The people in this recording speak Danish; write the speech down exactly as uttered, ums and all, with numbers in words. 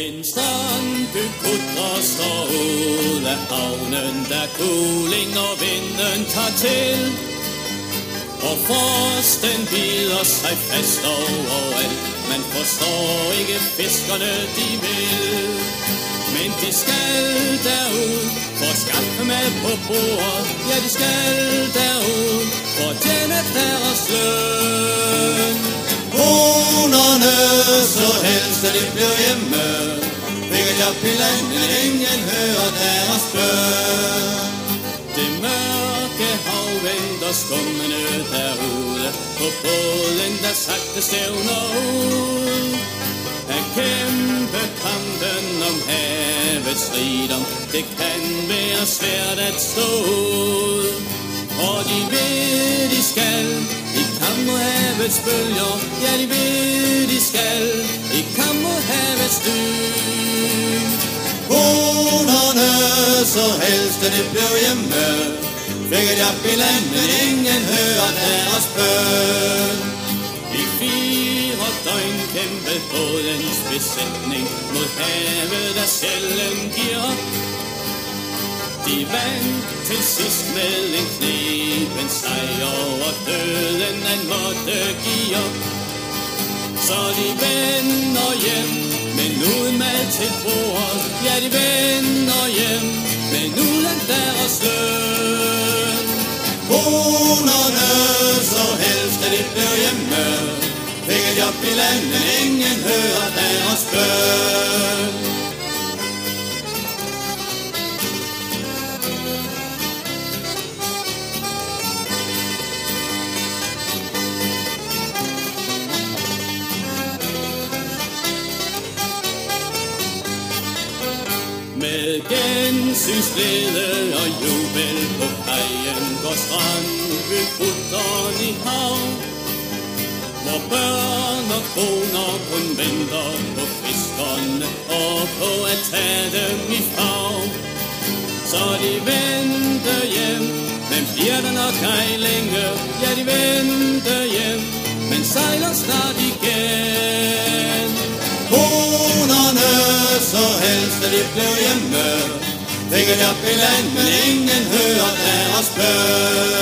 En strandby kutrer står ud af havnen, der kuling og vinden tager til. Og frosten bider sig fast overalt. Man forstår ikke fiskerne, de vil. Men de skal derud for at skaffe mad på bordet. Ja, de skal derud for at tjene deres løn. Konerne så helst, at de blev hjemme. Fik et job i landet, ingen hører deres bøn. Det mørke hav venter skummende derude på båden, der sagte stævner ud. At kæmpe kampen om havets rigdom, det kan være svært at stå ud. Og de ved, de skal i kamp mod havets bølger. Ja, de ved, de skal i kamp mod havets dyn. Konerne så helst, at de blev hjemme. Fik et job i land, men ingen hører deres bøn. I fire døgn kæmpede bådens besætning mod havet, der sjældent giver op. De vandt til sidst med en knepen sejr, og døden han måtte give op. Så de vender hjem, men uden mad til bordet. Ja, de vender hjem, men uden deres løn. Konerne så helst, at de blev hjemme. Fik et job i land, men ingen hører deres bøn. Med gensynsglæde og jubel på kajen går strandby putteren i havn, hvor børn og koner kun venter på fiskerne og på at tage dem i favn. Så de venter hjem, men bliver der nok ej længe? Ja, de venter hjem, men sejler snart igen. Konerne så helst, at de blev hjemme. Fik et job i land, men ingen hører deres bøn.